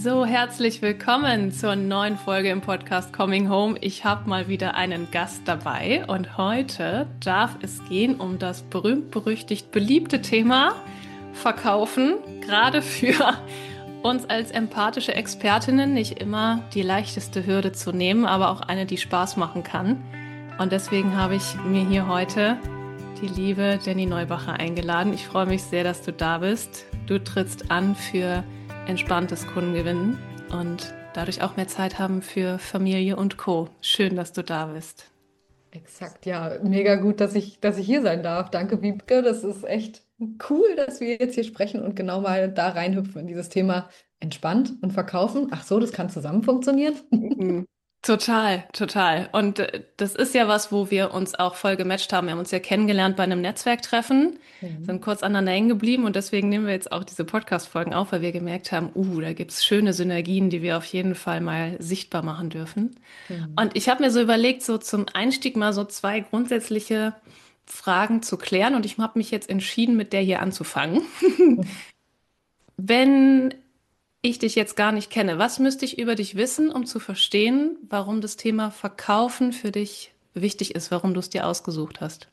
So, herzlich willkommen zur neuen Folge im Podcast Coming Home. Ich habe mal wieder einen Gast dabei und heute darf es gehen um das berühmt-berüchtigt beliebte Thema Verkaufen. Gerade für uns als empathische Expertinnen nicht immer die leichteste Hürde zu nehmen, aber auch eine, die Spaß machen kann. Und deswegen habe ich mir hier heute die liebe Jenny Neubacher eingeladen. Ich freue mich sehr, dass du da bist. Du trittst an für entspanntes Kundengewinnen und dadurch auch mehr Zeit haben für Familie und Co. Schön, dass du da bist. Exakt, ja, mega gut, dass ich hier sein darf. Danke, Wiebke. Das ist echt cool, dass wir jetzt hier sprechen und genau mal da reinhüpfen in dieses Thema entspannt und verkaufen. Ach so, das kann zusammen funktionieren. Mhm. Total, total. Und das ist ja was, wo wir uns auch voll gematcht haben. Wir haben uns ja kennengelernt bei einem Netzwerktreffen, sind Mhm. kurz aneinander hängen geblieben und deswegen nehmen wir jetzt auch diese Podcast-Folgen auf, weil wir gemerkt haben, da gibt's schöne Synergien, die wir auf jeden Fall mal sichtbar machen dürfen. Mhm. Und ich habe mir so überlegt, so zum Einstieg mal so zwei grundsätzliche Fragen zu klären und ich habe mich jetzt entschieden, mit der hier anzufangen. Wenn ich dich jetzt gar nicht kenne, was müsste ich über dich wissen, um zu verstehen, warum das Thema Verkaufen für dich wichtig ist, warum du es dir ausgesucht hast?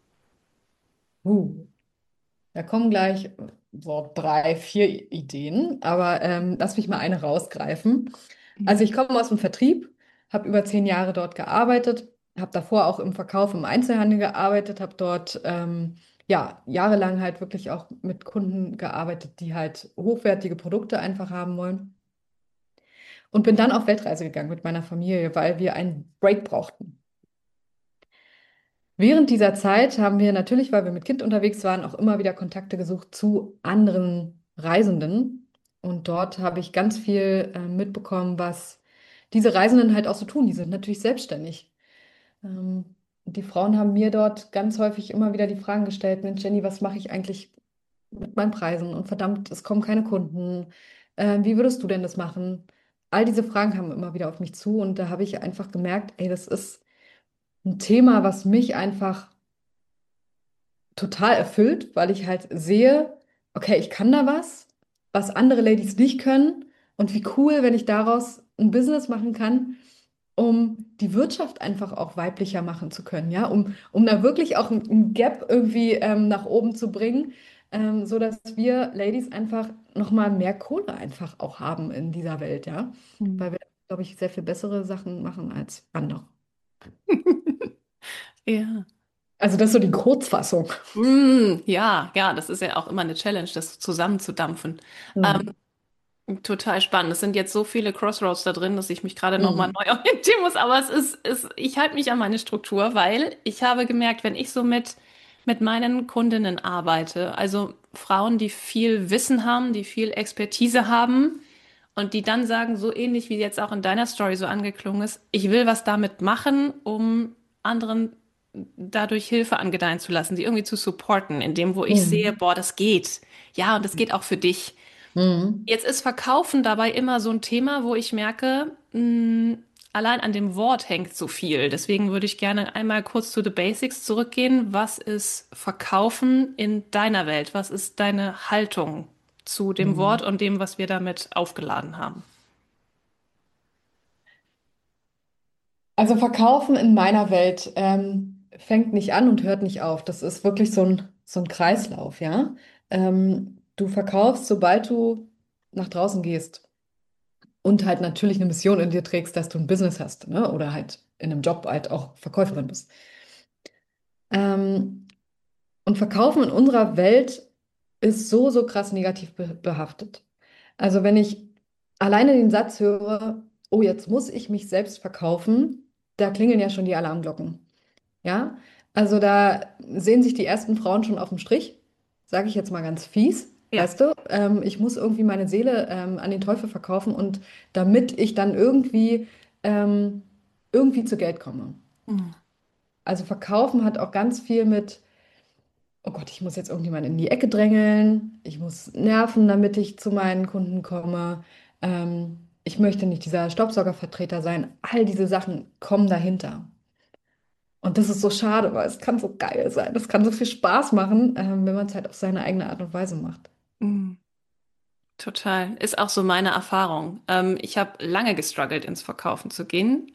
Uh, Da kommen gleich so 3, 4 Ideen, aber lass mich mal eine rausgreifen. Also ich komme aus dem Vertrieb, habe über 10 Jahre dort gearbeitet, habe davor auch im Verkauf im Einzelhandel gearbeitet, habe dort ja jahrelang halt wirklich auch mit Kunden gearbeitet, die halt hochwertige Produkte einfach haben wollen und bin dann auf Weltreise gegangen mit meiner Familie, weil wir einen Break brauchten. Während dieser Zeit haben wir natürlich, weil wir mit Kind unterwegs waren, auch immer wieder Kontakte gesucht zu anderen Reisenden. Und dort habe ich ganz viel mitbekommen, was diese Reisenden halt auch so tun. Die sind natürlich selbstständig. Und die Frauen haben mir dort ganz häufig immer wieder die Fragen gestellt: Mensch, Jenny, was mache ich eigentlich mit meinen Preisen? Und verdammt, es kommen keine Kunden. Wie würdest du denn das machen? All diese Fragen kamen immer wieder auf mich zu. Und da habe ich einfach gemerkt, ey, das ist ein Thema, was mich einfach total erfüllt, weil ich halt sehe, okay, ich kann da was andere Ladies nicht können und wie cool, wenn ich daraus ein Business machen kann, um die Wirtschaft einfach auch weiblicher machen zu können, ja, um da wirklich auch ein Gap irgendwie nach oben zu bringen, so dass wir Ladies einfach nochmal mehr Kohle einfach auch haben in dieser Welt, ja, Hm. weil wir, glaube ich, sehr viel bessere Sachen machen als andere. Ja. Also das ist so die Kurzfassung. Ja, ja, das ist ja auch immer eine Challenge, das zusammenzudampfen. Hm. Total spannend. Es sind jetzt so viele Crossroads da drin, dass ich mich gerade nochmal Hm. neu orientieren muss. Aber ich halte mich an meine Struktur, weil ich habe gemerkt, wenn ich so mit meinen Kundinnen arbeite, also Frauen, die viel Wissen haben, die viel Expertise haben und die dann sagen, so ähnlich wie jetzt auch in deiner Story so angeklungen ist, ich will was damit machen, um anderen dadurch Hilfe angedeihen zu lassen, die irgendwie zu supporten, in dem, wo ich sehe, Hm. boah, das geht. Ja, und das geht auch für dich. Mhm. Jetzt ist Verkaufen dabei immer so ein Thema, wo ich merke, allein an dem Wort hängt so viel. Deswegen würde ich gerne einmal kurz zu the Basics zurückgehen. Was ist Verkaufen in deiner Welt? Was ist deine Haltung zu dem Wort Mhm. und dem, was wir damit aufgeladen haben? Also Verkaufen in meiner Welt fängt nicht an und hört nicht auf. Das ist wirklich so ein Kreislauf, ja. Du verkaufst, sobald du nach draußen gehst und halt natürlich eine Mission in dir trägst, dass du ein Business hast, ne? Oder halt in einem Job halt auch Verkäuferin bist. Ähm, und Verkaufen in unserer Welt ist so, so krass negativ behaftet. Also wenn ich alleine den Satz höre, oh, jetzt muss ich mich selbst verkaufen, da klingeln ja schon die Alarmglocken. Ja, also da sehen sich die ersten Frauen schon auf dem Strich, sage ich jetzt mal ganz fies. Ja. Weißt du, ich muss irgendwie meine Seele an den Teufel verkaufen und damit ich dann irgendwie zu Geld komme. Hm. Also verkaufen hat auch ganz viel mit, oh Gott, ich muss jetzt irgendjemand in die Ecke drängeln, ich muss nerven, damit ich zu meinen Kunden komme. Ich möchte nicht dieser Staubsaugervertreter sein. All diese Sachen kommen dahinter. Und das ist so schade, weil es kann so geil sein. Das kann so viel Spaß machen, wenn man es halt auf seine eigene Art und Weise macht. Hm. Total. Ist auch so meine Erfahrung. Ich habe lange gestruggelt, ins Verkaufen zu gehen.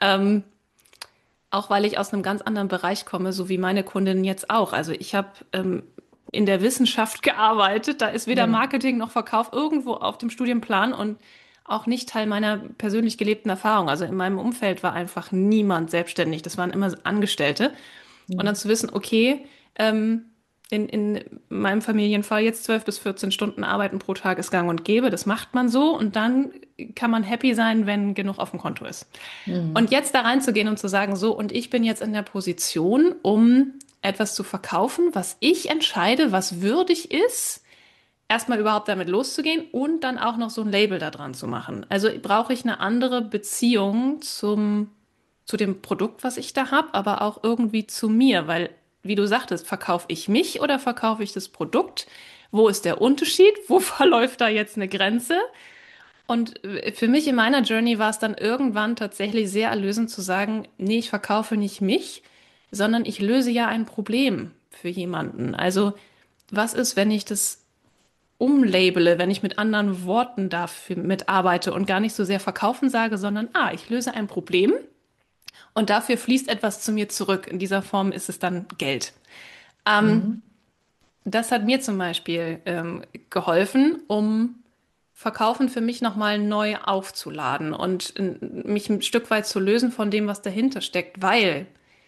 Auch weil ich aus einem ganz anderen Bereich komme, so wie meine Kundinnen jetzt auch. Also ich habe in der Wissenschaft gearbeitet. Da ist weder Ja. Marketing noch Verkauf irgendwo auf dem Studienplan und auch nicht Teil meiner persönlich gelebten Erfahrung. Also in meinem Umfeld war einfach niemand selbstständig. Das waren immer Angestellte. Und dann Mhm. zu wissen, okay, ähm, in meinem Familienfall jetzt 12 bis 14 Stunden arbeiten pro Tag ist gang und gäbe. Das macht man so und dann kann man happy sein, wenn genug auf dem Konto ist. Und Mhm. jetzt da reinzugehen und zu sagen, so, und ich bin jetzt in der Position, um etwas zu verkaufen, was ich entscheide, was würdig ist, erstmal überhaupt damit loszugehen und dann auch noch so ein Label da dran zu machen. Also brauche ich eine andere Beziehung zu dem Produkt, was ich da habe, aber auch irgendwie zu mir, weil, wie du sagtest, verkaufe ich mich oder verkaufe ich das Produkt? Wo ist der Unterschied? Wo verläuft da jetzt eine Grenze? Und für mich in meiner Journey war es dann irgendwann tatsächlich sehr erlösend zu sagen, nee, ich verkaufe nicht mich, sondern ich löse ja ein Problem für jemanden. Also, was ist, wenn ich das umlabele, wenn ich mit anderen Worten dafür mitarbeite und gar nicht so sehr verkaufen sage, sondern, ich löse ein Problem und dafür fließt etwas zu mir zurück. In dieser Form ist es dann Geld. Mhm. Das hat mir zum Beispiel geholfen, um Verkaufen für mich nochmal neu aufzuladen und mich ein Stück weit zu lösen von dem, was dahinter steckt, weil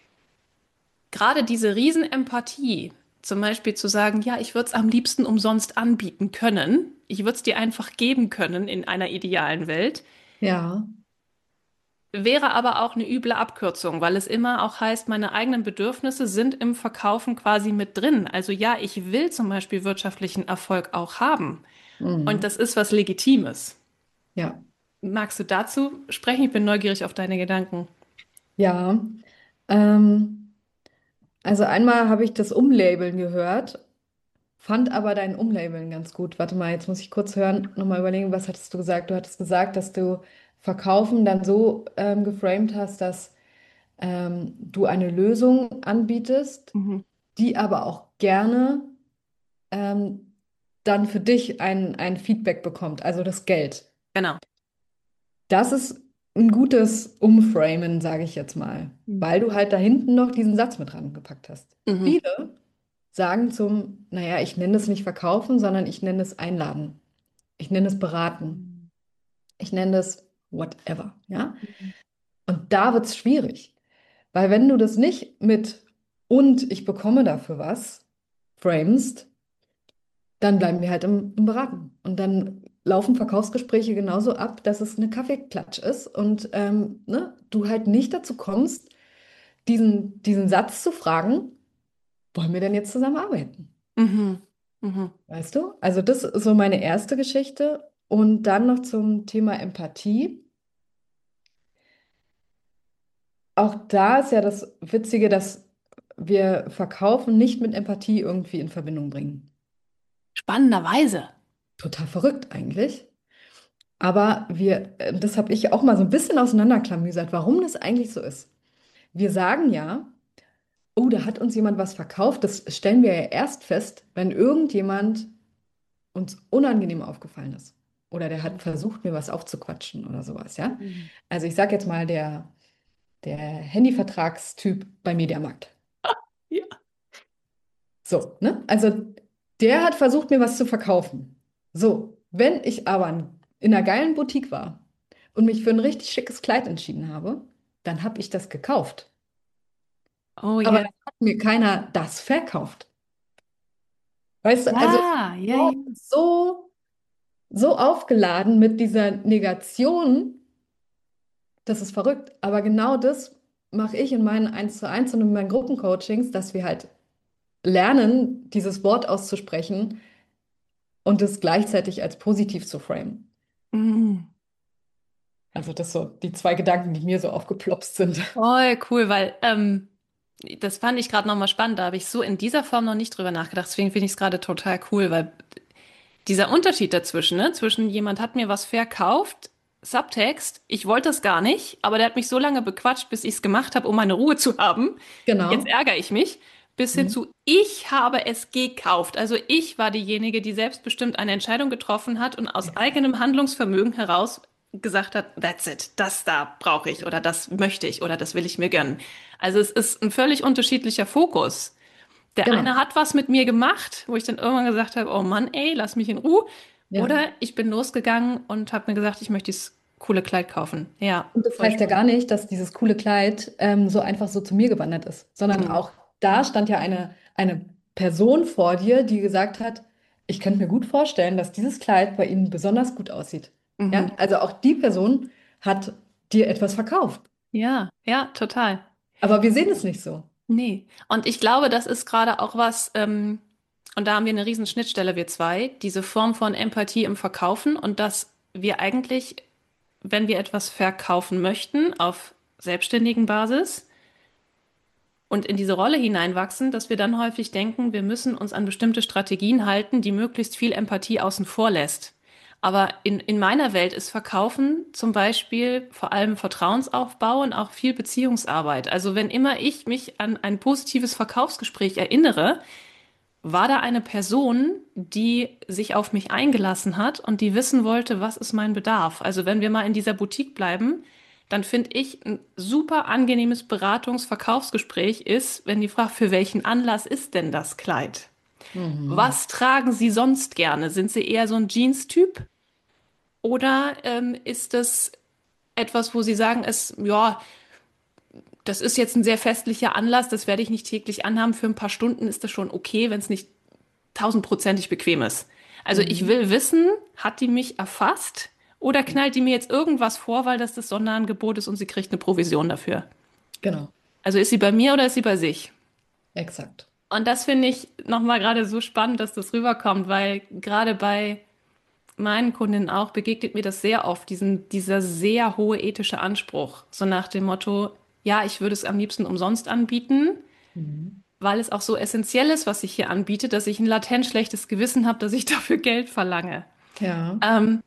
gerade diese Riesenempathie, zum Beispiel zu sagen, ja, ich würde es am liebsten umsonst anbieten können, ich würde es dir einfach geben können in einer idealen Welt, Ja. wäre aber auch eine üble Abkürzung, weil es immer auch heißt, meine eigenen Bedürfnisse sind im Verkaufen quasi mit drin. Also ja, ich will zum Beispiel wirtschaftlichen Erfolg auch haben. Und Mhm. das ist was Legitimes. Ja. Magst du dazu sprechen? Ich bin neugierig auf deine Gedanken. Ja. Ähm, also einmal habe ich das Umlabeln gehört, fand aber dein Umlabeln ganz gut. Warte mal, jetzt muss ich kurz hören, nochmal überlegen, was hattest du gesagt? Du hattest gesagt, dass du Verkaufen dann so geframed hast, dass du eine Lösung anbietest, Mhm. die aber auch gerne ähm, dann für dich ein Feedback bekommt, also das Geld. Genau. Das ist ein gutes Umframen, sage ich jetzt mal, weil du halt da hinten noch diesen Satz mit dran gepackt hast. Mhm. Viele sagen naja, ich nenne es nicht verkaufen, sondern ich nenne es einladen. Ich nenne es beraten. Ich nenne es whatever, ja? Und da wird es schwierig, weil wenn du das nicht mit und ich bekomme dafür was framest, dann bleiben wir halt im Beraten. Und dann laufen Verkaufsgespräche genauso ab, dass es eine Kaffeeklatsch ist und ne, du halt nicht dazu kommst, diesen Satz zu fragen, wollen wir denn jetzt zusammenarbeiten? Mhm. Mhm. Weißt du? Also das ist so meine erste Geschichte. Und dann noch zum Thema Empathie. Auch da ist ja das Witzige, dass wir Verkaufen nicht mit Empathie irgendwie in Verbindung bringen. Spannenderweise. Total verrückt eigentlich. Aber das habe ich auch mal so ein bisschen auseinanderklamüsert, warum das eigentlich so ist. Wir sagen ja, oh, da hat uns jemand was verkauft. Das stellen wir ja erst fest, wenn irgendjemand uns unangenehm aufgefallen ist. Oder der hat versucht, mir was aufzuquatschen oder sowas, ja. Mhm. Also ich sage jetzt mal, der Handyvertragstyp bei Mediamarkt. Ja. So, ne? Also der hat versucht, mir was zu verkaufen. So, wenn ich aber in einer geilen Boutique war und mich für ein richtig schickes Kleid entschieden habe, dann habe ich das gekauft. Oh Aber ja. dann hat mir keiner das verkauft. Weißt du, also Ja, ja, ja. Wort ist so aufgeladen mit dieser Negation, das ist verrückt. Aber genau das mache ich in meinen 1:1 und in meinen Gruppencoachings, dass wir halt lernen, dieses Wort auszusprechen und es gleichzeitig als positiv zu framen. Mhm. Also das so die zwei Gedanken, die mir so aufgeplopst sind. Voll cool, weil das fand ich gerade nochmal spannend. Da habe ich so in dieser Form noch nicht drüber nachgedacht. Deswegen finde ich es gerade total cool, weil dieser Unterschied dazwischen, ne, zwischen jemand hat mir was verkauft, Subtext, ich wollte das gar nicht, aber der hat mich so lange bequatscht, bis ich es gemacht habe, um meine Ruhe zu haben. Jetzt Genau. ärgere ich mich. bis hin Mhm. zu ich habe es gekauft. Also ich war diejenige, die selbstbestimmt eine Entscheidung getroffen hat und aus eigenem Handlungsvermögen heraus gesagt hat, that's it, das da brauche ich oder das möchte ich oder das will ich mir gönnen. Also es ist ein völlig unterschiedlicher Fokus. Der eine Genau. hat was mit mir gemacht, wo ich dann irgendwann gesagt habe, oh Mann, ey, lass mich in Ruhe. Ja. Oder ich bin losgegangen und habe mir gesagt, ich möchte dieses coole Kleid kaufen. Ja, Und das voll heißt ja spannend. gar nicht, dass dieses coole Kleid so einfach so zu mir gewandert ist, sondern Mhm. auch da stand ja eine Person vor dir, die gesagt hat, ich könnte mir gut vorstellen, dass dieses Kleid bei Ihnen besonders gut aussieht. Ja, Mhm. also auch die Person hat dir etwas verkauft. Ja, ja, total. Aber wir sehen es nicht so. Nee. Und ich glaube, das ist gerade auch was, und da haben wir eine riesen Schnittstelle, wir zwei, diese Form von Empathie im Verkaufen und dass wir eigentlich, wenn wir etwas verkaufen möchten, auf selbstständigen Basis und in diese Rolle hineinwachsen, dass wir dann häufig denken, wir müssen uns an bestimmte Strategien halten, die möglichst viel Empathie außen vor lässt. Aber in meiner Welt ist Verkaufen zum Beispiel vor allem Vertrauensaufbau und auch viel Beziehungsarbeit. Also wenn immer ich mich an ein positives Verkaufsgespräch erinnere, war da eine Person, die sich auf mich eingelassen hat und die wissen wollte, was ist mein Bedarf. Also wenn wir mal in dieser Boutique bleiben, dann finde ich ein super angenehmes Beratungs-Verkaufsgespräch ist, wenn die fragt, für welchen Anlass ist denn das Kleid? Mhm. Was tragen Sie sonst gerne? Sind Sie eher so ein Jeans-Typ? Oder ist es etwas, wo Sie sagen, ja, das ist jetzt ein sehr festlicher Anlass, das werde ich nicht täglich anhaben. Für ein paar Stunden ist das schon okay, wenn es nicht tausendprozentig bequem ist. Also ich Mhm. will wissen, hat die mich erfasst oder knallt die mir jetzt irgendwas vor, weil das Sonderangebot ist und sie kriegt eine Provision dafür? Genau, Also ist sie bei mir oder ist sie bei sich? exakt. Und das finde ich nochmal gerade so spannend, dass das rüberkommt, weil gerade bei meinen Kundinnen auch begegnet mir das sehr oft, dieser sehr hohe ethische Anspruch. So nach dem Motto, ja, ich würde es am liebsten umsonst anbieten, Mhm. weil es auch so essentiell ist, was ich hier anbiete, dass ich ein latent schlechtes Gewissen habe, dass ich dafür Geld verlange. Ja. Ähm,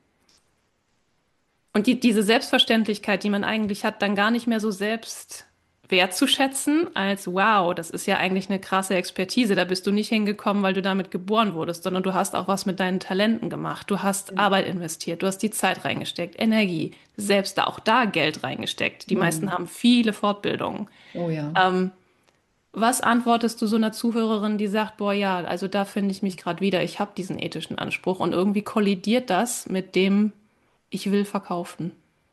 und diese Selbstverständlichkeit, die man eigentlich hat, dann gar nicht mehr so selbst wertzuschätzen, als wow, das ist ja eigentlich eine krasse Expertise. Da bist du nicht hingekommen, weil du damit geboren wurdest, sondern du hast auch was mit deinen Talenten gemacht. Du hast Arbeit investiert, du hast die Zeit reingesteckt, Energie, selbst da auch da Geld reingesteckt. Die meisten Mhm. haben viele Fortbildungen. Oh ja. Was antwortest du so einer Zuhörerin, die sagt, boah, ja, also da finde ich mich gerade wieder, ich habe diesen ethischen Anspruch und irgendwie kollidiert das mit dem, ich will verkaufen.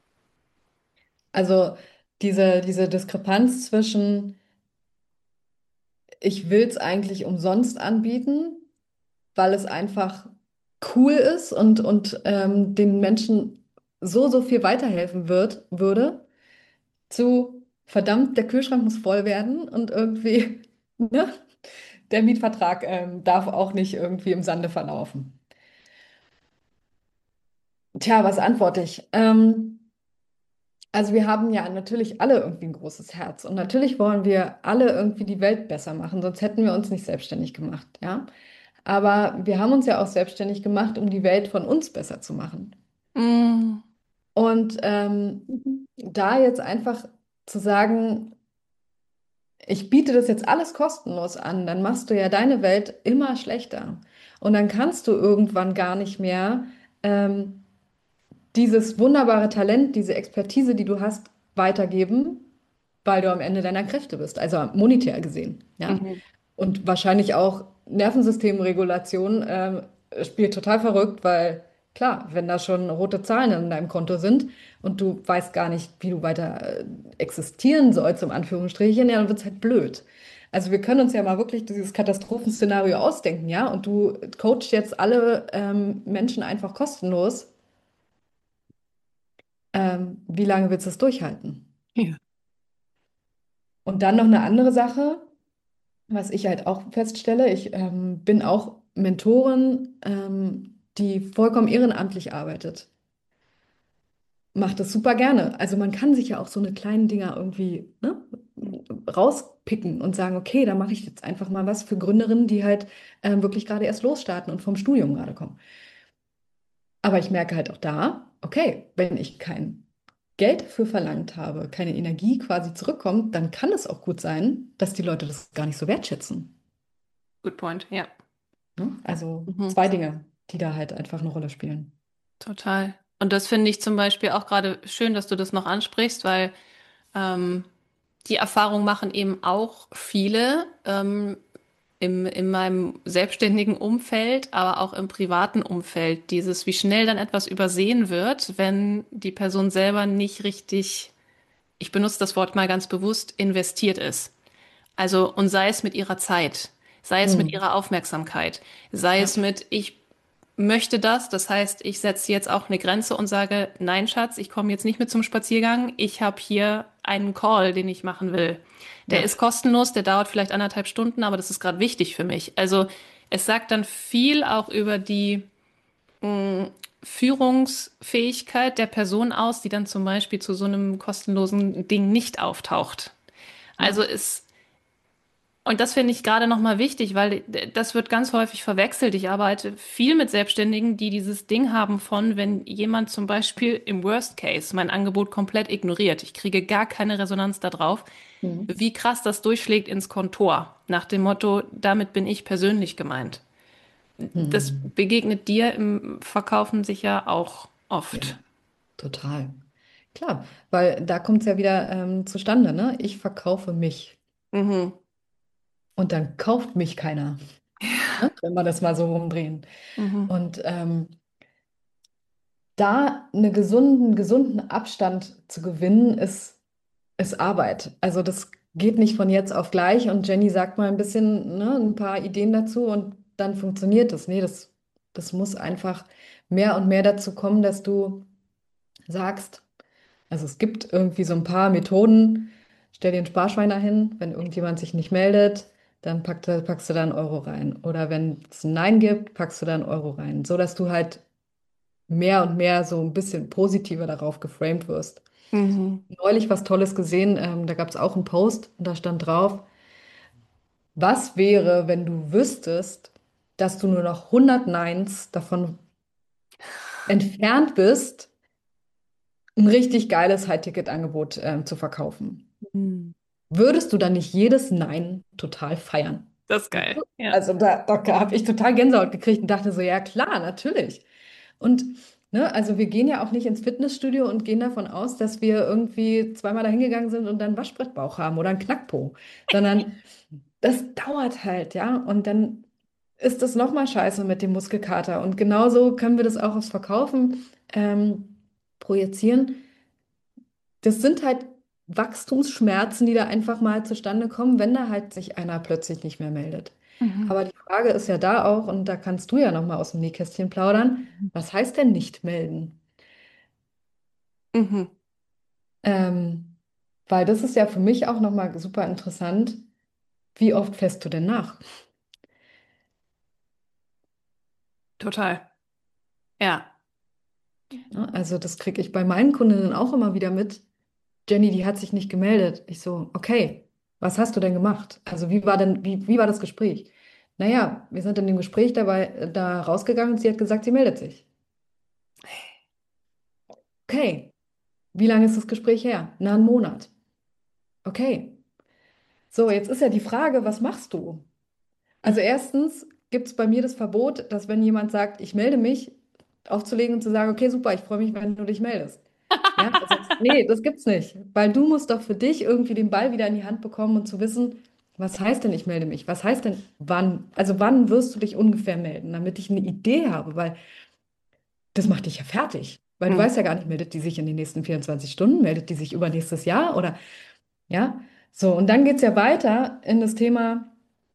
Also diese Diskrepanz zwischen ich will es eigentlich umsonst anbieten, weil es einfach cool ist und den Menschen so viel weiterhelfen würde, zu verdammt, der Kühlschrank muss voll werden und irgendwie, ne, der Mietvertrag darf auch nicht irgendwie im Sande verlaufen. Tja, was antworte ich? Also wir haben ja natürlich alle irgendwie ein großes Herz und natürlich wollen wir alle irgendwie die Welt besser machen, sonst hätten wir uns nicht selbstständig gemacht, ja. Aber wir haben uns ja auch selbstständig gemacht, um die Welt von uns besser zu machen. Mm, Und da jetzt einfach zu sagen, ich biete das jetzt alles kostenlos an, dann machst du ja deine Welt immer schlechter. Und dann kannst du irgendwann gar nicht mehr ähm, dieses wunderbare Talent, diese Expertise, die du hast, weitergeben, weil du am Ende deiner Kräfte bist, also monetär gesehen, ja. mhm. Und wahrscheinlich auch Nervensystemregulation spielt total verrückt, weil klar, wenn da schon rote Zahlen in deinem Konto sind und du weißt gar nicht, wie du weiter existieren sollst, im Anführungsstrichen, ja, dann wird es halt blöd. Also wir können uns ja mal wirklich dieses Katastrophenszenario ausdenken, ja, und du coachst jetzt alle Menschen einfach kostenlos. Wie lange willst du es durchhalten? Ja. Und dann noch eine andere Sache, was ich halt auch feststelle, ich bin auch Mentorin, die vollkommen ehrenamtlich arbeitet. Macht das super gerne. Also man kann sich ja auch so eine kleinen Dinger irgendwie, ne, rauspicken und sagen, okay, da mache ich jetzt einfach mal was für Gründerinnen, die halt wirklich gerade erst losstarten und vom Studium gerade kommen. Aber ich merke halt auch da, okay, wenn ich kein Geld dafür verlangt habe, keine Energie quasi zurückkommt, dann kann es auch gut sein, dass die Leute das gar nicht so wertschätzen. Good point, ja. Ne? Also Mhm. zwei Dinge, die da halt einfach eine Rolle spielen. Total. Und das finde ich zum Beispiel auch gerade schön, dass du das noch ansprichst, weil ähm, die Erfahrung machen eben auch viele in meinem selbstständigen Umfeld, aber auch im privaten Umfeld. Dieses, wie schnell dann etwas übersehen wird, wenn die Person selber nicht richtig, ich benutze das Wort mal ganz bewusst, investiert ist. Also, und sei es mit ihrer Zeit, sei es mit Hm. ihrer Aufmerksamkeit, sei Ja. es mit, ich möchte das. Das heißt, ich setze jetzt auch eine Grenze und sage, nein, Schatz, ich komme jetzt nicht mit zum Spaziergang. Ich habe hier einen Call, den ich machen will. Der Ja. ist kostenlos, der dauert vielleicht 1,5 Stunden, aber das ist gerade wichtig für mich. Also es sagt dann viel auch über die Führungsfähigkeit der Person aus, die dann zum Beispiel zu so einem kostenlosen Ding nicht auftaucht. Ja. Also es und das finde ich gerade nochmal wichtig, weil das wird ganz häufig verwechselt. Ich arbeite viel mit Selbstständigen, die dieses Ding haben von, wenn jemand zum Beispiel im Worst Case mein Angebot komplett ignoriert, ich kriege gar keine Resonanz darauf, Hm. wie krass das durchschlägt ins Kontor. Nach dem Motto, damit bin ich persönlich gemeint. Das Hm. begegnet dir im Verkaufen sicher auch Ja, oft. total. Klar, weil da kommt es ja wieder zustande, ne? Ich verkaufe mich Mhm. und dann kauft mich keiner, ne? Wenn wir das mal so rumdrehen. Mhm. Und da einen gesunden Abstand zu gewinnen, ist Arbeit. Also das geht nicht von jetzt auf gleich und Jenny sagt mal ein bisschen, ne, ein paar Ideen dazu und dann funktioniert das. Nee, das muss einfach mehr und mehr dazu kommen, dass du sagst, also es gibt irgendwie so ein paar Methoden. Stell dir einen Sparschwein dahin, wenn irgendjemand sich nicht meldet, dann packst du da einen Euro rein. Oder wenn es ein Nein gibt, packst du da einen Euro rein, so dass du halt mehr und mehr so ein bisschen positiver darauf geframed wirst. Mhm. Neulich was Tolles gesehen, da gab es auch einen Post und da stand drauf, was wäre, wenn du wüsstest, dass du nur noch 100 Neins davon entfernt bist, ein richtig geiles High-Ticket-Angebot zu verkaufen? Mhm. Würdest du dann nicht jedes Nein total feiern? Das ist geil. Ja. Also da habe ich total Gänsehaut gekriegt und dachte so, ja klar, natürlich. Und ne, also wir gehen ja auch nicht ins Fitnessstudio und gehen davon aus, dass wir irgendwie zweimal dahin gegangen sind und dann einen Waschbrettbauch haben oder einen Knackpo, sondern das dauert halt, ja. Und dann ist das nochmal scheiße mit dem Muskelkater. Und genauso können wir das auch aufs Verkaufen projizieren. Das sind halt Wachstumsschmerzen, die da einfach mal zustande kommen, wenn da halt sich einer plötzlich nicht mehr meldet. Mhm. Aber die Frage ist ja da auch, und da kannst du ja nochmal aus dem Nähkästchen plaudern, was heißt denn nicht melden? Mhm. Ähm, Weil das ist ja für mich auch nochmal super interessant. Wie oft fährst du denn nach? Total. Ja. Ja, also das kriege ich bei meinen Kundinnen auch immer wieder mit. Jenny, die hat sich nicht gemeldet. Ich so, okay, was hast du denn gemacht? Also wie war das Gespräch? Naja, wir sind in dem Gespräch dabei da rausgegangen und sie hat gesagt, sie meldet sich. Okay, wie lange ist das Gespräch her? Na, einen Monat. Okay. So, jetzt ist ja die Frage, was machst du? Also erstens gibt es bei mir das Verbot, dass wenn jemand sagt, ich melde mich, aufzulegen und zu sagen, okay, super, ich freue mich, wenn du dich meldest. Ja, also, nee, das gibt's nicht. Weil du musst doch für dich irgendwie den Ball wieder in die Hand bekommen und zu wissen, was heißt denn, ich melde mich? Was heißt denn, wann? Also wann wirst du dich ungefähr melden, damit ich eine Idee habe, weil das macht dich ja fertig. Weil du Mhm. weißt ja gar nicht, meldet die sich in den nächsten 24 Stunden, meldet die sich übernächstes Jahr oder ja. So, und dann geht es ja weiter in das Thema,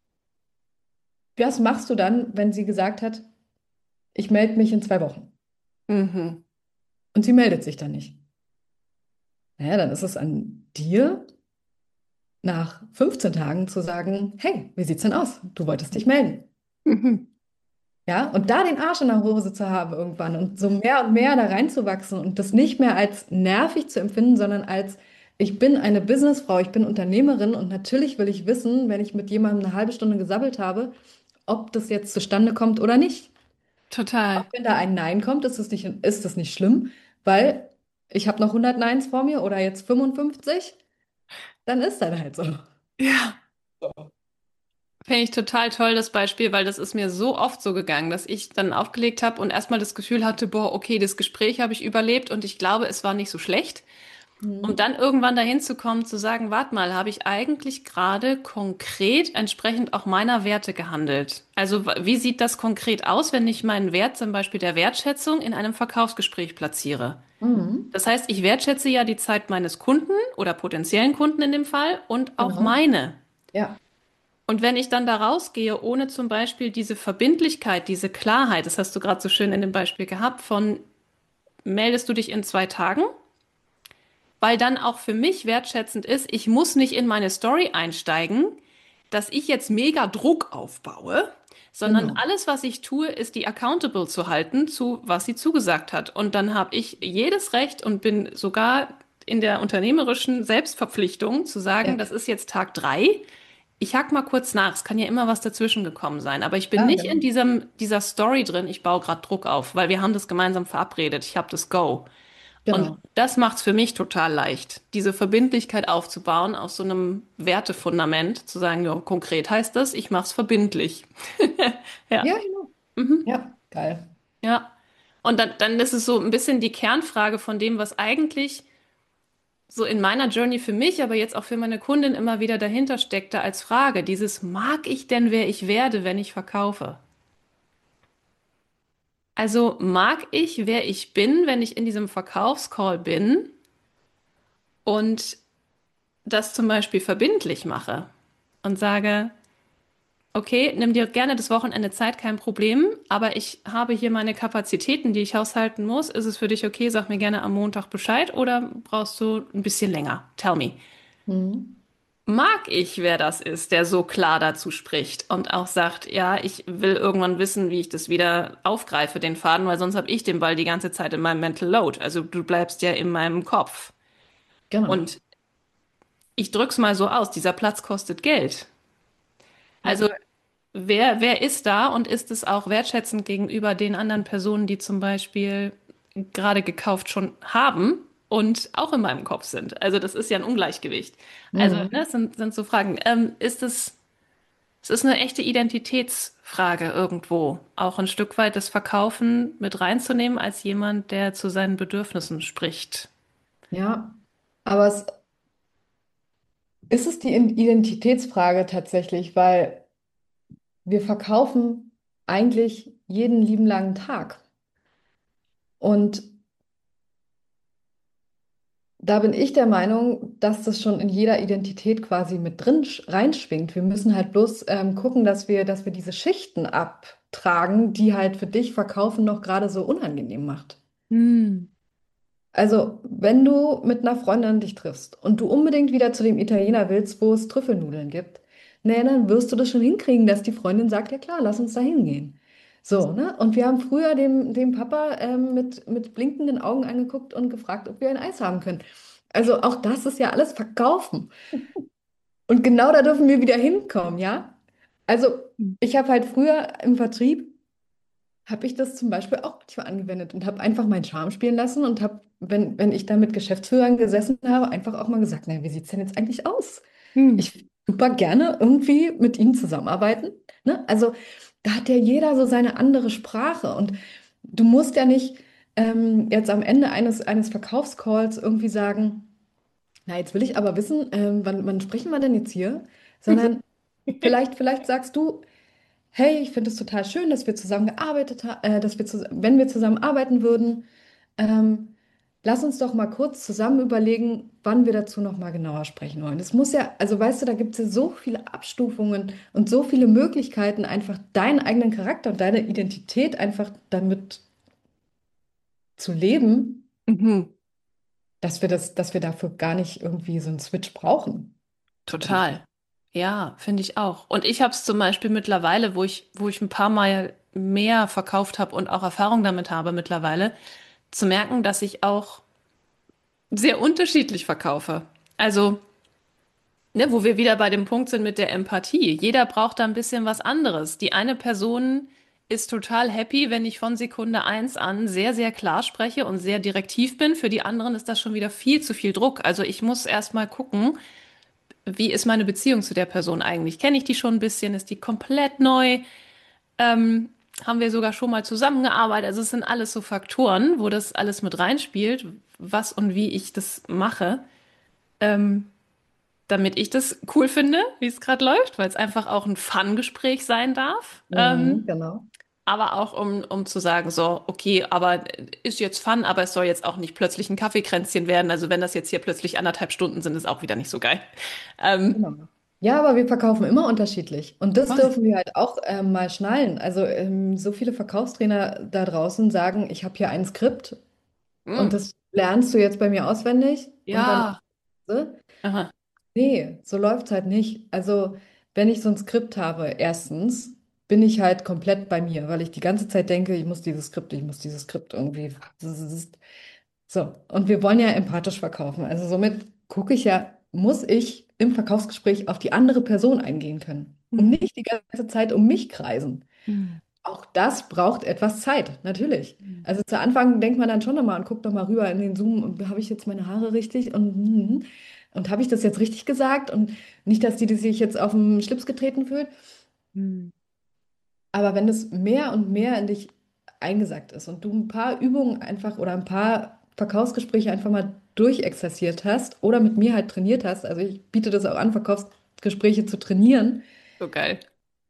was machst du dann, wenn sie gesagt hat, ich melde mich in 2 Wochen Mhm. und sie meldet sich dann nicht? Naja, dann ist es an dir, nach 15 Tagen zu sagen, hey, wie sieht's denn aus? Du wolltest dich melden. Mhm. Ja, und da den Arsch in der Hose zu haben irgendwann und so mehr und mehr da reinzuwachsen und das nicht mehr als nervig zu empfinden, sondern als, ich bin eine Businessfrau, ich bin Unternehmerin und natürlich will ich wissen, wenn ich mit jemandem eine halbe Stunde gesabbelt habe, ob das jetzt zustande kommt oder nicht. Total. Wenn da ein Nein kommt, ist das nicht schlimm, weil ich habe noch 100 Neins vor mir oder jetzt 55, dann ist dann halt so. Ja. Finde ich total toll, das Beispiel, weil das ist mir so oft so gegangen, dass ich dann aufgelegt habe und erstmal das Gefühl hatte, boah, okay, das Gespräch habe ich überlebt und ich glaube, es war nicht so schlecht. Um Mhm. dann irgendwann dahin zu kommen, zu sagen, warte mal, habe ich eigentlich gerade konkret entsprechend auch meiner Werte gehandelt? Also wie sieht das konkret aus, wenn ich meinen Wert, zum Beispiel der Wertschätzung, in einem Verkaufsgespräch platziere? Mhm. Das heißt, ich wertschätze ja die Zeit meines Kunden oder potenziellen Kunden in dem Fall und auch Genau. meine. Ja. Und wenn ich dann da rausgehe, ohne zum Beispiel diese Verbindlichkeit, diese Klarheit, das hast du gerade so schön in dem Beispiel gehabt, von meldest du dich in 2 Tagen? Weil dann auch für mich wertschätzend ist, ich muss nicht in meine Story einsteigen, dass ich jetzt mega Druck aufbaue, sondern Genau. alles, was ich tue, ist die accountable zu halten zu, was sie zugesagt hat. Und dann habe ich jedes Recht und bin sogar in der unternehmerischen Selbstverpflichtung zu sagen, Ja. das ist jetzt Tag 3. Ich hack mal kurz nach. Es kann ja immer was dazwischen gekommen sein. Aber ich bin Ja, nicht in genau. dieser Story drin. Ich baue gerade Druck auf, weil wir haben das gemeinsam verabredet. Ich habe das Go. Und Genau. das macht es für mich total leicht, diese Verbindlichkeit aufzubauen aus so einem Wertefundament, zu sagen, ja, konkret heißt das, ich mache es verbindlich. Ja, Ja, genau. mhm. Ja, geil. Ja. Und dann ist es so ein bisschen die Kernfrage von dem, was eigentlich so in meiner Journey für mich, aber jetzt auch für meine Kundin immer wieder dahinter steckte als Frage, dieses, mag ich denn, wer ich werde, wenn ich verkaufe? Also mag ich, wer ich bin, wenn ich in diesem Verkaufscall bin und das zum Beispiel verbindlich mache und sage, okay, nimm dir gerne das Wochenende Zeit, kein Problem, aber ich habe hier meine Kapazitäten, die ich haushalten muss. Ist es für dich okay? Sag mir gerne am Montag Bescheid oder brauchst du ein bisschen länger? Tell me. Mhm. Mag ich, wer das ist, der so klar dazu spricht und auch sagt, ja, ich will irgendwann wissen, wie ich das wieder aufgreife, den Faden, weil sonst habe ich den Ball die ganze Zeit in meinem Mental Load. Also du bleibst ja in meinem Kopf. Genau. Und ich drück's mal so aus, dieser Platz kostet Geld. Also Ja. wer ist da und ist es auch wertschätzend gegenüber den anderen Personen, die zum Beispiel gerade gekauft schon haben und auch in meinem Kopf sind? Also das ist ja ein Ungleichgewicht. Also ne, Mhm. sind so Fragen. Es ist eine echte Identitätsfrage irgendwo, auch ein Stück weit das Verkaufen mit reinzunehmen als jemand, der zu seinen Bedürfnissen spricht. Ja. Aber ist es die Identitätsfrage tatsächlich, weil wir verkaufen eigentlich jeden lieben langen Tag. Und da bin ich der Meinung, dass das schon in jeder Identität quasi mit drin reinschwingt. Wir müssen halt bloß gucken, dass wir diese Schichten abtragen, die halt für dich Verkaufen noch gerade so unangenehm macht. Hm. Also, wenn du mit einer Freundin dich triffst und du unbedingt wieder zu dem Italiener willst, wo es Trüffelnudeln gibt, nee, dann wirst du das schon hinkriegen, dass die Freundin sagt, ja klar, lass uns da hingehen. So, ne? Und wir haben früher dem Papa mit blinkenden Augen angeguckt und gefragt, ob wir ein Eis haben können. Also auch das ist ja alles Verkaufen. Und genau da dürfen wir wieder hinkommen, ja? Also ich habe halt früher im Vertrieb habe ich das zum Beispiel auch manchmal angewendet und habe einfach meinen Charme spielen lassen und habe, wenn ich da mit Geschäftsführern gesessen habe, einfach auch mal gesagt, na, wie sieht es denn jetzt eigentlich aus? Hm. Ich würde super gerne irgendwie mit ihnen zusammenarbeiten. Ne? Also da hat ja jeder so seine andere Sprache und du musst ja nicht jetzt am Ende eines Verkaufscalls irgendwie sagen, na, jetzt will ich aber wissen, wann sprechen wir denn jetzt hier? Sondern vielleicht sagst du, hey, ich finde es total schön, dass wir zusammengearbeitet haben, wenn wir zusammen arbeiten würden, ähm, lass uns doch mal kurz zusammen überlegen, wann wir dazu noch mal genauer sprechen wollen. Es muss ja, also weißt du, da gibt es ja so viele Abstufungen und so viele Möglichkeiten, einfach deinen eigenen Charakter und deine Identität einfach damit zu leben, Mhm. dass wir dafür gar nicht irgendwie so einen Switch brauchen. Total. Ja, finde ich auch. Und ich habe es zum Beispiel mittlerweile, wo ich ein paar Mal mehr verkauft habe und auch Erfahrung damit habe mittlerweile, zu merken, dass ich auch sehr unterschiedlich verkaufe. Also, ne, wo wir wieder bei dem Punkt sind mit der Empathie. Jeder braucht da ein bisschen was anderes. Die eine Person ist total happy, wenn ich von Sekunde eins an sehr, sehr klar spreche und sehr direktiv bin. Für die anderen ist das schon wieder viel zu viel Druck. Also ich muss erst mal gucken, wie ist meine Beziehung zu der Person eigentlich? Kenne ich die schon ein bisschen? Ist die komplett neu? Haben wir sogar schon mal zusammengearbeitet? Also es sind alles so Faktoren, wo das alles mit reinspielt, was und wie ich das mache, damit ich das cool finde, wie es gerade läuft, weil es einfach auch ein Fun-Gespräch sein darf. Mhm, genau. Aber auch um zu sagen, so, okay, aber ist jetzt Fun, aber es soll jetzt auch nicht plötzlich ein Kaffeekränzchen werden. Also wenn das jetzt hier plötzlich 1,5 Stunden sind, ist auch wieder nicht so geil. Ähm, Genau. Ja, aber wir verkaufen immer unterschiedlich. Und das Voll. dürfen wir halt auch mal schnallen. Also so viele Verkaufstrainer da draußen sagen, ich habe hier ein Skript und mm, das lernst du jetzt bei mir auswendig und dann ja. Aha. nee, so läuft es halt nicht. Also, wenn ich so ein Skript habe, erstens bin ich halt komplett bei mir, weil ich die ganze Zeit denke, ich muss dieses Skript irgendwie. So, und wir wollen ja empathisch verkaufen. Also somit gucke ich ja, muss ich im Verkaufsgespräch auf die andere Person eingehen können und Mm, nicht die ganze Zeit um mich kreisen. mm, Auch das braucht etwas Zeit, natürlich. mm. Also zu Anfang denkt man dann schon nochmal und guckt nochmal rüber in den Zoom und habe ich jetzt meine Haare richtig und habe ich das jetzt richtig gesagt und nicht, dass die sich jetzt auf den Schlips getreten fühlt. Mm. Aber wenn das mehr und mehr in dich eingesackt ist und du ein paar Übungen einfach oder ein paar Verkaufsgespräche einfach mal durchexerziert hast oder mit mir halt trainiert hast, also ich biete das auch an, Verkaufsgespräche zu trainieren, So geil.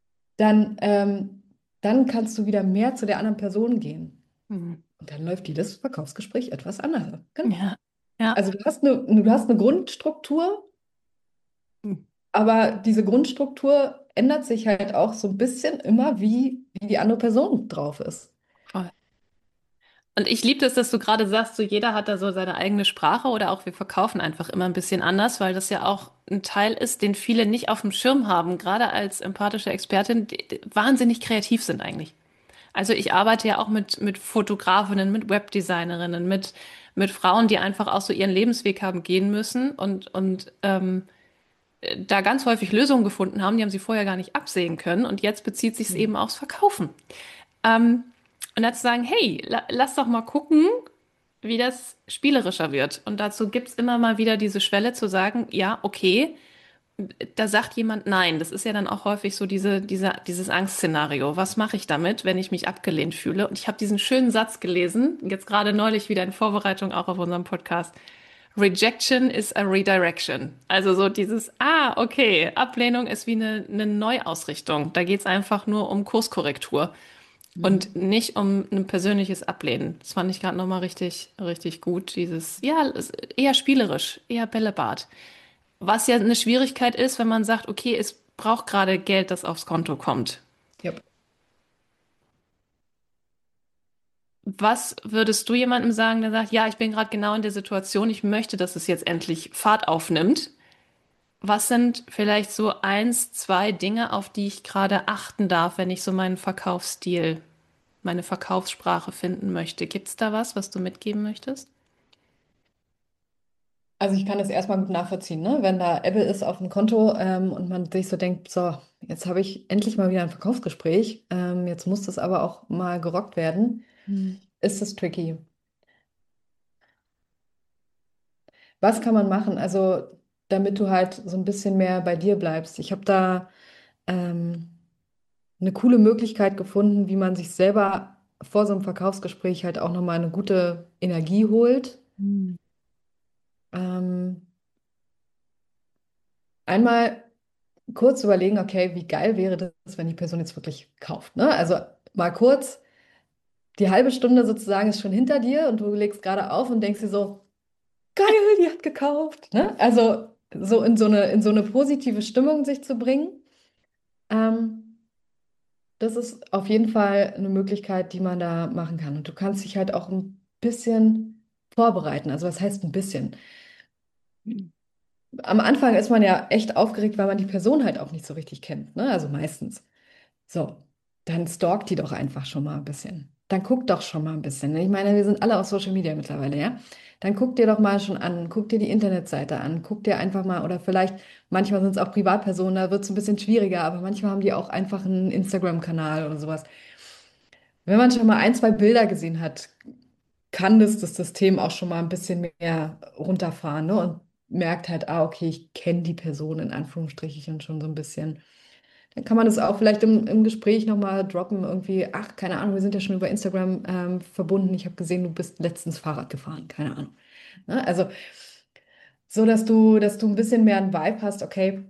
dann kannst du wieder mehr zu der anderen Person gehen. Mm. Und dann läuft jedes Verkaufsgespräch etwas anders. Genau. Ja. Ja. Also du hast eine Grundstruktur, Mm. aber diese Grundstruktur ändert sich halt auch so ein bisschen immer, wie die andere Person drauf ist. Voll. Und ich liebe das, dass du gerade sagst, so jeder hat da so seine eigene Sprache oder auch wir verkaufen einfach immer ein bisschen anders, weil das ja auch ein Teil ist, den viele nicht auf dem Schirm haben, gerade als empathische Expertin, die wahnsinnig kreativ sind eigentlich. Also ich arbeite ja auch mit Fotografinnen, mit Webdesignerinnen, mit Frauen, die einfach auch so ihren Lebensweg haben gehen müssen und da ganz häufig Lösungen gefunden haben, die haben sie vorher gar nicht absehen können. Und jetzt bezieht sich es Hm. eben aufs Verkaufen. Und dann zu sagen, hey, lass doch mal gucken, wie das spielerischer wird. Und dazu gibt's immer mal wieder diese Schwelle zu sagen, ja, okay, da sagt jemand nein. Das ist ja dann auch häufig so dieses Angstszenario. Was mache ich damit, wenn ich mich abgelehnt fühle? Und ich habe diesen schönen Satz gelesen, jetzt gerade neulich wieder in Vorbereitung auch auf unserem Podcast. Rejection is a redirection. Also so dieses, okay, Ablehnung ist wie eine Neuausrichtung. Da geht's einfach nur um Kurskorrektur und Mhm. nicht um ein persönliches Ablehnen. Das fand ich gerade nochmal richtig, richtig gut. Dieses, ja, eher spielerisch, eher Bällebad. Was ja eine Schwierigkeit ist, wenn man sagt, okay, es braucht gerade Geld, das aufs Konto kommt. Ja. Was würdest du jemandem sagen, der sagt, ja, ich bin gerade genau in der Situation, ich möchte, dass es jetzt endlich Fahrt aufnimmt? Was sind vielleicht so eins, zwei Dinge, auf die ich gerade achten darf, wenn ich so meinen Verkaufsstil, meine Verkaufssprache finden möchte? Gibt es da was, was du mitgeben möchtest? Also ich kann das erstmal gut nachvollziehen, ne? Wenn da Ebbe ist auf dem Konto und man sich so denkt, so, jetzt habe ich endlich mal wieder ein Verkaufsgespräch, jetzt muss das aber auch mal gerockt werden, Hm. ist das tricky. Was kann man machen, also damit du halt so ein bisschen mehr bei dir bleibst? Ich habe da ähm, eine coole Möglichkeit gefunden, wie man sich selber vor so einem Verkaufsgespräch halt auch nochmal eine gute Energie holt. Hm. Ähm, einmal kurz überlegen, okay, wie geil wäre das, wenn die Person jetzt wirklich kauft, ne? Also mal kurz, die halbe Stunde sozusagen ist schon hinter dir und du legst gerade auf und denkst dir so, geil, die hat gekauft, ne? Also so in so eine positive Stimmung sich zu bringen, ähm, das ist auf jeden Fall eine Möglichkeit, die man da machen kann. Und du kannst dich halt auch ein bisschen vorbereiten. Also was heißt ein bisschen? Am Anfang ist man ja echt aufgeregt, weil man die Person halt auch nicht so richtig kennt, ne? Also meistens. So, dann stalkt die doch einfach schon mal ein bisschen. Dann guck doch schon mal ein bisschen. Ich meine, wir sind alle auf Social Media mittlerweile, ja? Dann guck dir doch mal schon an, guck dir die Internetseite an, guck dir einfach mal, oder vielleicht, manchmal sind es auch Privatpersonen, da wird es ein bisschen schwieriger, aber manchmal haben die auch einfach einen Instagram-Kanal oder sowas. wenn man schon mal ein, zwei Bilder gesehen hat, kann das System auch schon mal ein bisschen mehr runterfahren, ne? Und merkt halt, ah, okay, ich kenne die Person in Anführungsstrichen schon so ein bisschen. Dann kann man das auch vielleicht im Gespräch nochmal droppen, irgendwie, ach, keine Ahnung, wir sind ja schon über Instagram verbunden. Ich habe gesehen, du bist letztens Fahrrad gefahren, keine Ahnung. Ne? Also so, dass du ein bisschen mehr einen Vibe hast, okay,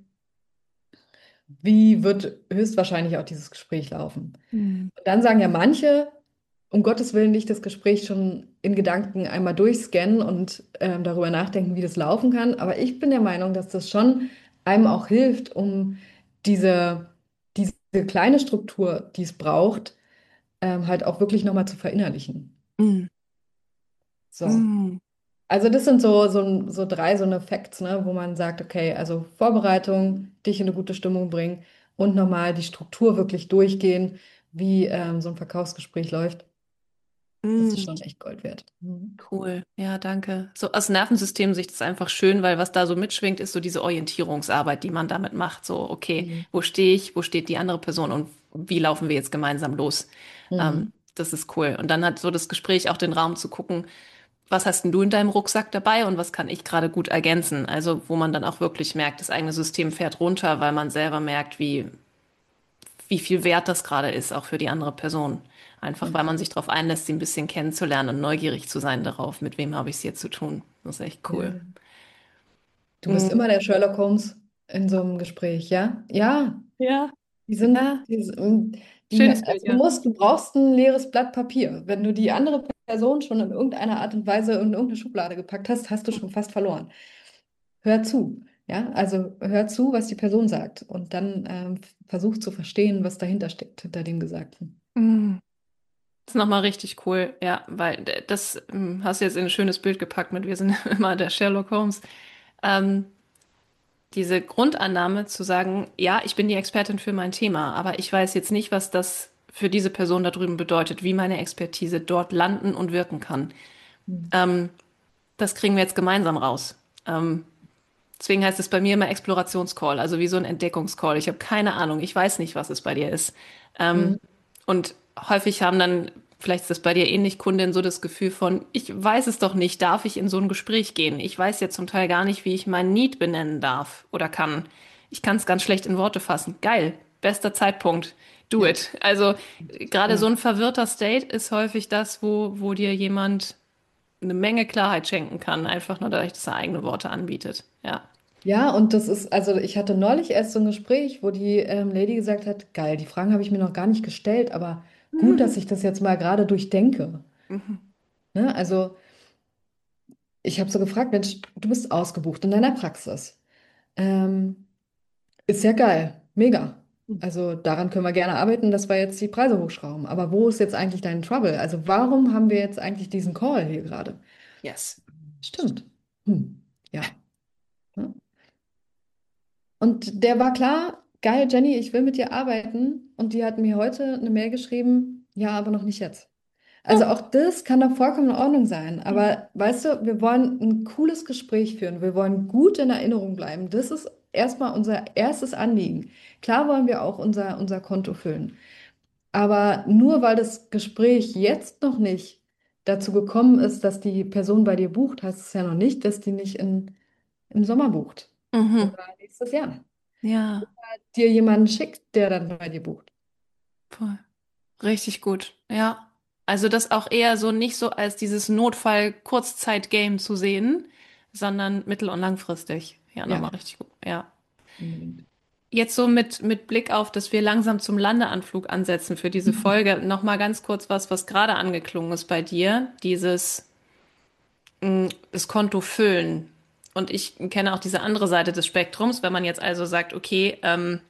wie wird höchstwahrscheinlich auch dieses Gespräch laufen? Mhm. Und dann sagen ja manche, um Gottes Willen nicht das Gespräch schon in Gedanken einmal durchscannen und darüber nachdenken, wie das laufen kann. Aber ich bin der Meinung, dass das schon einem auch hilft, um diese, diese kleine Struktur, die es braucht, halt auch wirklich nochmal zu verinnerlichen. Mhm. So. Mhm. Also das sind so drei so eine Facts, ne, wo man sagt, okay, also Vorbereitung, dich in eine gute Stimmung bringen und nochmal die Struktur wirklich durchgehen, wie so ein Verkaufsgespräch läuft. Das ist Mhm. schon echt Gold wert. Mhm. Cool, ja, danke. So aus Nervensystemsicht ist es einfach schön, weil was da so mitschwingt, ist so diese Orientierungsarbeit, die man damit macht. So, okay, Mhm. wo stehe ich, wo steht die andere Person und wie laufen wir jetzt gemeinsam los? Mhm. Das ist cool. Und dann hat so das Gespräch auch den Raum zu gucken, was hast denn du in deinem Rucksack dabei und was kann ich gerade gut ergänzen? Also, wo man dann auch wirklich merkt, das eigene System fährt runter, weil man selber merkt, wie viel wert das gerade ist, auch für die andere Person. Einfach weil Mhm. man sich darauf einlässt, sie ein bisschen kennenzulernen und neugierig zu sein darauf, mit wem habe ich es hier zu tun. Das ist echt cool. Ja. Du bist Mhm. immer der Sherlock Holmes in so einem Gespräch, ja? Ja, Ja, die sind, ja, schönes Bild, also ja. du brauchst ein leeres Blatt Papier. Wenn du die andere Person schon in irgendeiner Art und Weise in irgendeine Schublade gepackt hast, hast du schon fast verloren. Hör zu, ja? Also hör zu, was die Person sagt und dann versuch zu verstehen, was dahinter steckt, hinter dem Gesagten. Mhm. Das ist nochmal richtig cool, ja, weil das hast du jetzt in ein schönes Bild gepackt mit wir sind immer der Sherlock Holmes. Ähm, diese Grundannahme zu sagen, ja, ich bin die Expertin für mein Thema, aber ich weiß jetzt nicht, was das für diese Person da drüben bedeutet, wie meine Expertise dort landen und wirken kann. Mhm. Ähm, Das kriegen wir jetzt gemeinsam raus. Ähm, Deswegen heißt es bei mir immer Explorationscall, also wie so ein Entdeckungscall. Ich habe keine Ahnung, ich weiß nicht, was es bei dir ist. Ähm, Mhm. und häufig haben dann, vielleicht ist das bei dir ähnlich, Kundinnen so das Gefühl von, ich weiß es doch nicht, darf ich in so ein Gespräch gehen? Ich weiß ja zum Teil gar nicht, wie ich mein Need benennen darf oder kann. Ich kann es ganz schlecht in Worte fassen. Geil, bester Zeitpunkt. Do Ja, it. Also gerade so genau. ein verwirrter State ist häufig das, wo dir jemand eine Menge Klarheit schenken kann, einfach nur dadurch, dass er eigene Worte anbietet. Ja. Ja, und das ist, also ich hatte neulich erst so ein Gespräch, wo die Lady gesagt hat, geil, die Fragen habe ich mir noch gar nicht gestellt, aber gut, dass ich das jetzt mal gerade durchdenke. Mhm. Ne? Also ich habe so gefragt, Mensch, du bist ausgebucht in deiner Praxis. Ähm, Ist ja geil, mega. Also daran können wir gerne arbeiten, dass wir jetzt die Preise hochschrauben. Aber wo ist jetzt eigentlich dein Trouble? Also warum haben wir jetzt eigentlich diesen Call hier gerade? Yes. Stimmt. Ja. Ne? Und der war klar, geil, Jenny, ich will mit dir arbeiten. Und die hat mir heute eine Mail geschrieben, ja, aber noch nicht jetzt. Also auch das kann doch vollkommen in Ordnung sein. Aber weißt du, wir wollen ein cooles Gespräch führen. Wir wollen gut in Erinnerung bleiben. Das ist erstmal unser erstes Anliegen. Klar wollen wir auch unser Konto füllen. Aber nur weil das Gespräch jetzt noch nicht dazu gekommen ist, dass die Person bei dir bucht, heißt es ja noch nicht, dass die nicht im Sommer bucht Mhm. oder nächstes Jahr Ja, dir jemanden schickt, der dann bei dir bucht. voll. Richtig gut. Ja. Also das auch eher so nicht so als dieses Notfall-Kurzzeit-Game zu sehen, sondern mittel- und langfristig. Ja, nochmal Ja, richtig gut. Ja. unbedingt. Jetzt so mit Blick auf, dass wir langsam zum Landeanflug ansetzen für diese Folge, nochmal ganz kurz was gerade angeklungen ist bei dir. Das Konto füllen. Und ich kenne auch diese andere Seite des Spektrums, wenn man jetzt also sagt, okay,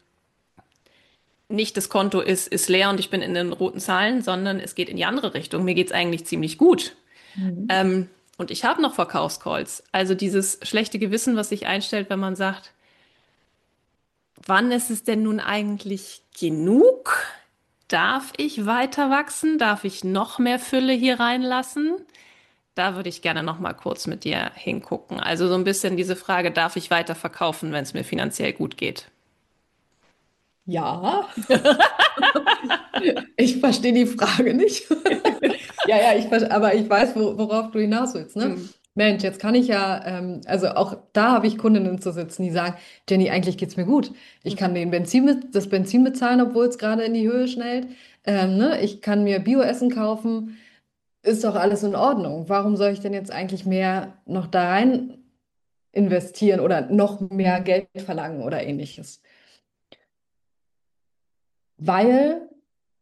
nicht das Konto ist leer und ich bin in den roten Zahlen, sondern es geht in die andere Richtung. Mir geht's eigentlich ziemlich gut. Mhm. Und ich habe noch Verkaufscalls. Also dieses schlechte Gewissen, was sich einstellt, wenn man sagt, wann ist es denn nun eigentlich genug? Darf ich weiter wachsen? Darf ich noch mehr Fülle hier reinlassen? Da würde ich gerne noch mal kurz mit dir hingucken. Also so ein bisschen diese Frage, darf ich weiter verkaufen, wenn es mir finanziell gut geht? Ja. Ich verstehe die Frage nicht. Ja, ja, aber ich weiß, worauf du hinaus willst, ne? Hm. Mensch, jetzt kann ich ja, also auch da habe ich Kundinnen zu sitzen, die sagen, Jenny, eigentlich geht's mir gut. Ich kann das Benzin bezahlen, obwohl es gerade in die Höhe schnellt. Ne? Ich kann mir Bioessen kaufen. Ist doch alles in Ordnung. Warum soll ich denn jetzt eigentlich mehr noch da rein investieren oder noch mehr Geld verlangen oder ähnliches? Weil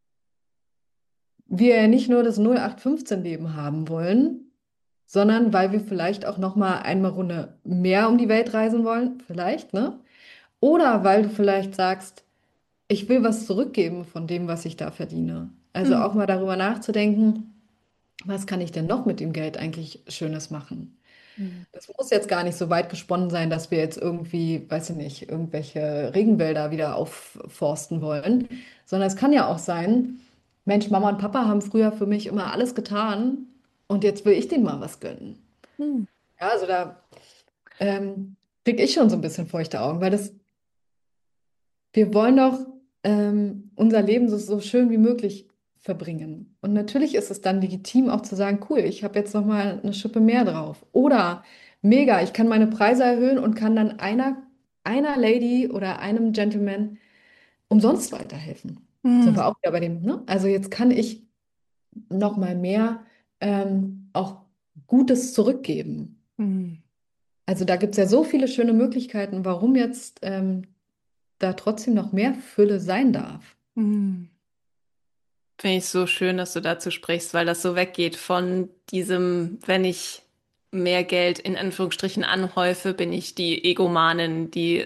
wir ja nicht nur das 0815-Leben haben wollen, sondern weil wir vielleicht auch noch mal einmal Runde mehr um die Welt reisen wollen, vielleicht, ne? Oder weil du vielleicht sagst, ich will was zurückgeben von dem, was ich da verdiene. Also Hm. auch mal darüber nachzudenken, was kann ich denn noch mit dem Geld eigentlich Schönes machen? Hm. Das muss jetzt gar nicht so weit gesponnen sein, dass wir jetzt irgendwie, weiß ich nicht, irgendwelche Regenwälder wieder aufforsten wollen, sondern es kann ja auch sein, Mensch, Mama und Papa haben früher für mich immer alles getan und jetzt will ich denen mal was gönnen. Hm. Ja, also da ähm, kriege ich schon so ein bisschen feuchte Augen, weil wir wollen doch unser Leben so schön wie möglich verbringen. Und natürlich ist es dann legitim auch zu sagen, cool, ich habe jetzt noch mal eine Schippe mehr drauf. Oder mega, ich kann meine Preise erhöhen und kann dann einer Lady oder einem Gentleman umsonst weiterhelfen. Sind Hm. wir auch wieder bei dem, ne? Also jetzt kann ich noch mal mehr auch Gutes zurückgeben. Hm. Also da gibt es ja so viele schöne Möglichkeiten, warum jetzt da trotzdem noch mehr Fülle sein darf. Hm. Finde ich so schön, dass du dazu sprichst, weil das so weggeht von diesem, wenn ich mehr Geld in Anführungsstrichen anhäufe, bin ich die Egomanin, die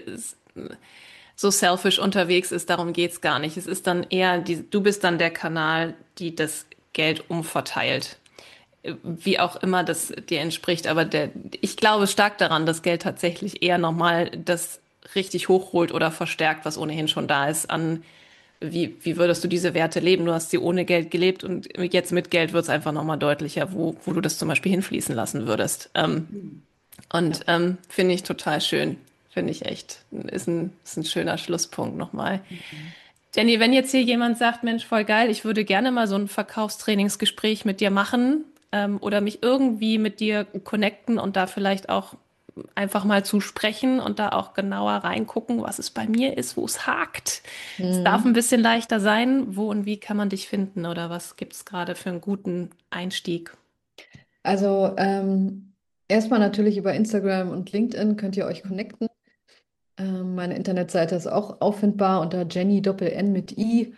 so selfish unterwegs ist. Darum geht's gar nicht. Es ist dann eher, du bist dann der Kanal, die das Geld umverteilt. Wie auch immer das dir entspricht. Aber ich glaube stark daran, dass Geld tatsächlich eher nochmal das richtig hochholt oder verstärkt, was ohnehin schon da ist, an wie würdest du diese Werte leben? Du hast sie ohne Geld gelebt und jetzt mit Geld wird es einfach nochmal deutlicher, wo du das zum Beispiel hinfließen lassen würdest. Mhm. Und Ja. finde ich total schön. Finde ich echt. Ist ein schöner Schlusspunkt nochmal. Mhm. Jenny, wenn jetzt hier jemand sagt, Mensch, voll geil, ich würde gerne mal so ein Verkaufstrainingsgespräch mit dir machen, oder mich irgendwie mit dir connecten und da vielleicht auch einfach mal zu sprechen und da auch genauer reingucken, was es bei mir ist, wo es hakt. Es darf ein Mhm. bisschen leichter sein. Wo und wie kann man dich finden oder was gibt es gerade für einen guten Einstieg? Also erstmal natürlich über Instagram und LinkedIn könnt ihr euch connecten. Meine Internetseite ist auch auffindbar unter Jenny Doppel N mit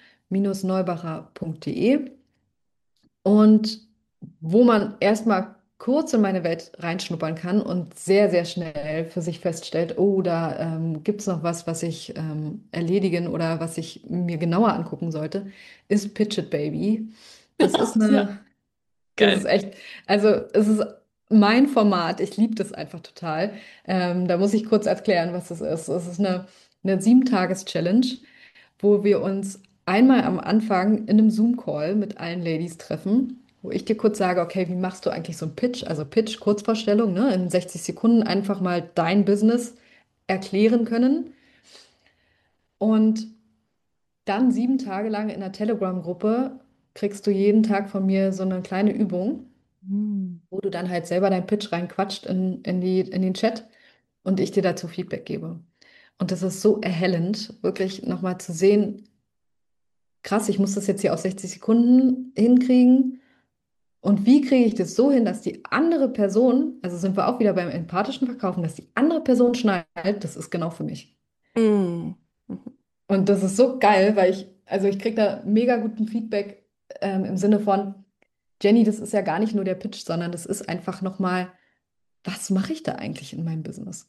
i-neubacher.de. Und wo man erstmal kurz in meine Welt reinschnuppern kann und sehr, sehr schnell für sich feststellt, oh, da gibt es noch was, was ich erledigen oder was ich mir genauer angucken sollte, ist Pitch It Baby. Das ist Ja, eine, das ist geil. echt, also es ist mein Format. Ich liebe das einfach total. Da muss ich kurz erklären, was das ist. Es ist eine 7-Tages-Challenge, wo wir uns einmal am Anfang in einem Zoom-Call mit allen Ladies treffen, wo ich dir kurz sage, okay, wie machst du eigentlich so einen Pitch? Also Pitch, Kurzvorstellung, ne? In 60 Sekunden einfach mal dein Business erklären können. Und dann 7 Tage lang in der Telegram-Gruppe kriegst du jeden Tag von mir so eine kleine Übung, Hm. wo du dann halt selber deinen Pitch reinquatscht in den Chat und ich dir dazu Feedback gebe. Und das ist so erhellend, wirklich nochmal zu sehen, krass, ich muss das jetzt hier auf 60 Sekunden hinkriegen. Und wie kriege ich das so hin, dass die andere Person, also sind wir auch wieder beim empathischen Verkaufen, dass die andere Person schnallt, das ist genau für mich. Hm. Und das ist so geil, weil also ich kriege da mega guten Feedback im Sinne von, Jenny, das ist ja gar nicht nur der Pitch, sondern das ist einfach nochmal, was mache ich da eigentlich in meinem Business?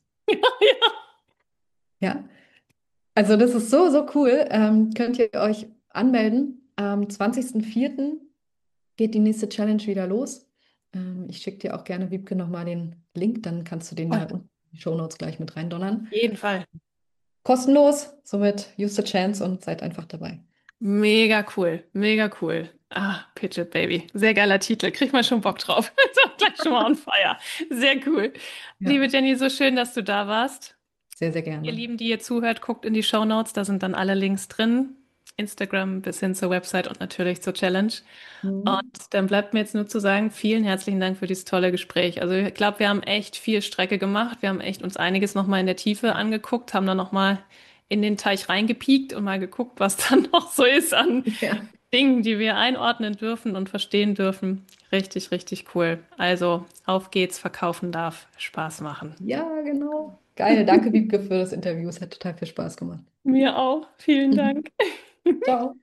Ja, also das ist so, so cool. Könnt ihr euch anmelden. Am 20.04. geht die nächste Challenge wieder los. Ich schicke dir auch gerne, Wiebke, nochmal den Link, dann kannst du den da Voll. unten in die Shownotes gleich mit reindonnern. Jeden Fall. Kostenlos, somit use the chance und seid einfach dabei. Mega cool, mega cool. Ah, Pitch It Baby. Sehr geiler Titel. Kriegt man schon Bock drauf. Ist gleich schon mal on fire. Sehr cool. Liebe Ja, Jenny, so schön, dass du da warst. sehr, sehr Ihr gerne. Lieben, die ihr zuhört, guckt in die Shownotes, da sind dann alle Links drin. Instagram bis hin zur Website und natürlich zur Challenge. Und Mhm. dann bleibt mir jetzt nur zu sagen, vielen herzlichen Dank für dieses tolle Gespräch. Also ich glaube, wir haben echt viel Strecke gemacht. Wir haben echt uns einiges nochmal in der Tiefe angeguckt, haben dann nochmal in den Teich reingepiekt und mal geguckt, was dann noch so ist an Ja. Dingen, die wir einordnen dürfen und verstehen dürfen. Richtig, richtig cool. Also auf geht's, verkaufen darf Spaß machen. Ja, genau. Geil. Danke, Wiebke, für das Interview. Es hat total viel Spaß gemacht. Mir auch. Vielen Dank. Ciao.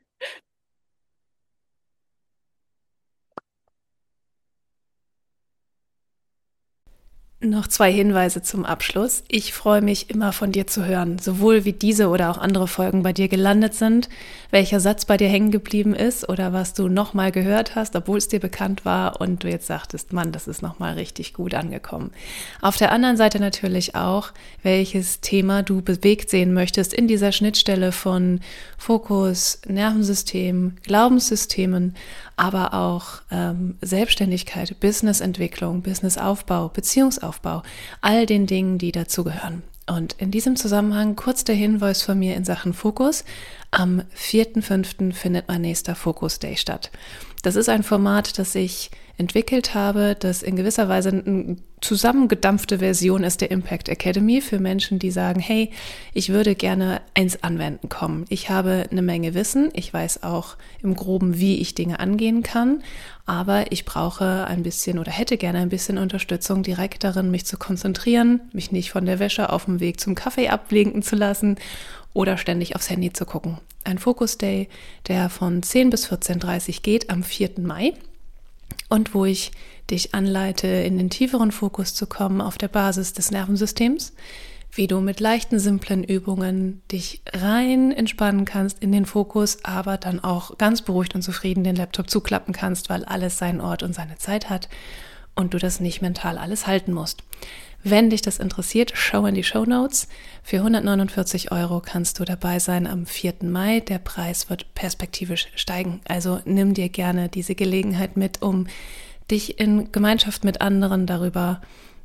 Noch zwei Hinweise zum Abschluss. Ich freue mich immer von dir zu hören, sowohl wie diese oder auch andere Folgen bei dir gelandet sind, welcher Satz bei dir hängen geblieben ist oder was du nochmal gehört hast, obwohl es dir bekannt war und du jetzt sagtest, Mann, das ist nochmal richtig gut angekommen. Auf der anderen Seite natürlich auch, welches Thema du bewegt sehen möchtest in dieser Schnittstelle von Fokus, Nervensystem, Glaubenssystemen, aber auch Selbstständigkeit, Businessentwicklung, Businessaufbau, Beziehungsaufbau, all den Dingen, die dazugehören. Und in diesem Zusammenhang kurz der Hinweis von mir in Sachen Fokus. Am 4.5. findet mein nächster Focus Day statt. Das ist ein Format, das ich entwickelt habe, das in gewisser Weise eine zusammengedampfte Version ist der Impact Academy für Menschen, die sagen, hey, ich würde gerne ins Anwenden kommen. Ich habe eine Menge Wissen, ich weiß auch im Groben, wie ich Dinge angehen kann, aber ich brauche ein bisschen oder hätte gerne ein bisschen Unterstützung direkt darin, mich zu konzentrieren, mich nicht von der Wäsche auf dem Weg zum Kaffee ablenken zu lassen oder ständig aufs Handy zu gucken. Ein Focus Day, der von 10 bis 14.30 Uhr geht am 4. Mai und wo ich dich anleite, in den tieferen Fokus zu kommen auf der Basis des Nervensystems, wie du mit leichten, simplen Übungen dich rein entspannen kannst in den Fokus, aber dann auch ganz beruhigt und zufrieden den Laptop zuklappen kannst, weil alles seinen Ort und seine Zeit hat und du das nicht mental alles halten musst. Wenn dich das interessiert, schau in die Shownotes. Für 149 € kannst du dabei sein am 4. Mai. Der Preis wird perspektivisch steigen. Also nimm dir gerne diese Gelegenheit mit, um dich in Gemeinschaft mit anderen darüber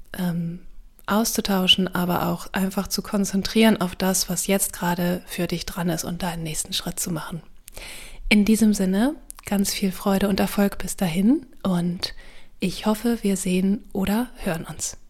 auszutauschen, aber auch einfach zu konzentrieren auf das, was jetzt gerade für dich dran ist und deinen nächsten Schritt zu machen. In diesem Sinne, ganz viel Freude und Erfolg bis dahin und ich hoffe, wir sehen oder hören uns.